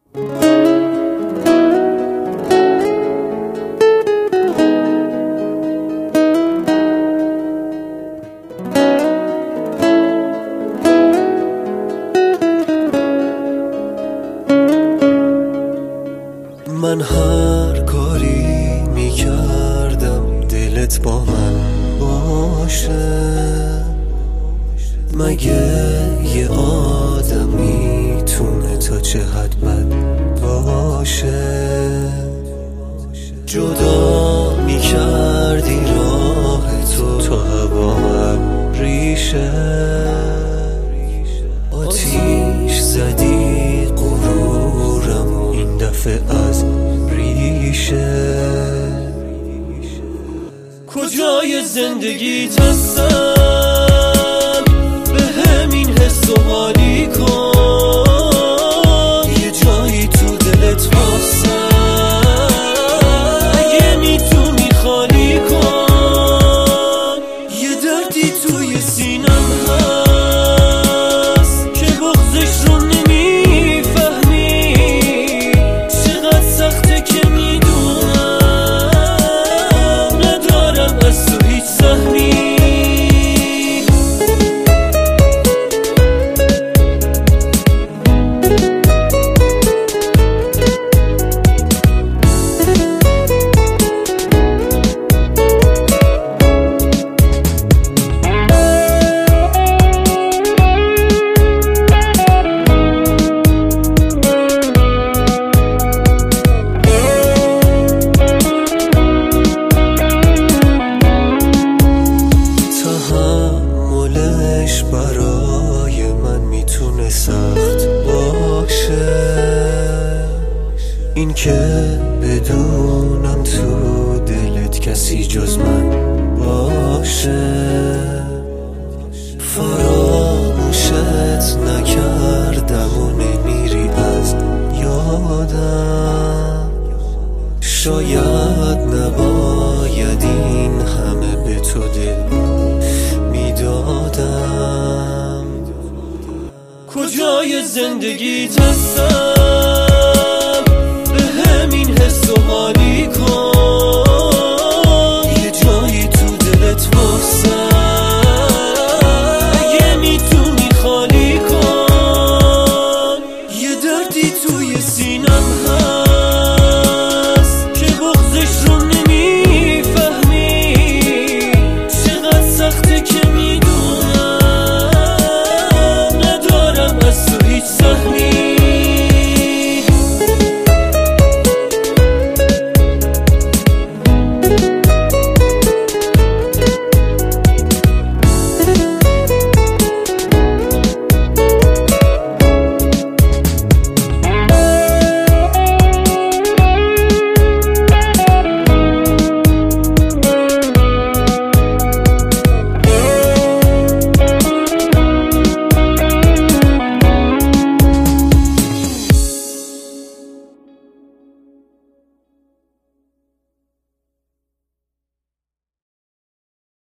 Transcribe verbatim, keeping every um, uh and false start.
من هر کاری میکردم دلت با من باشه، مگه یه آدم میتونه تا چه حد بد باشه؟ جدا میکردی راه تو تا هوا ریشه، آتیش زدی غرورم این دفعه از ریشه. کجای زندگیت هستم به همین حس و حالی کن، یه جایی تو دلت هستم اگه میتونی خالی کن. یه دردی توی سینم هست که بغضش رو نمیفهمی، چقدر سخته که میدونم ندارم از تو هیچ سهمی. برای من میتونه سخت باشه، این که بدونم تو دلت کسی جز من باشه. فراموشت نکردم و نمیری از یادم، شاید نباید این همه به تو دل میدادم. کجای زندگیت هستم به همین حس و حالی کن،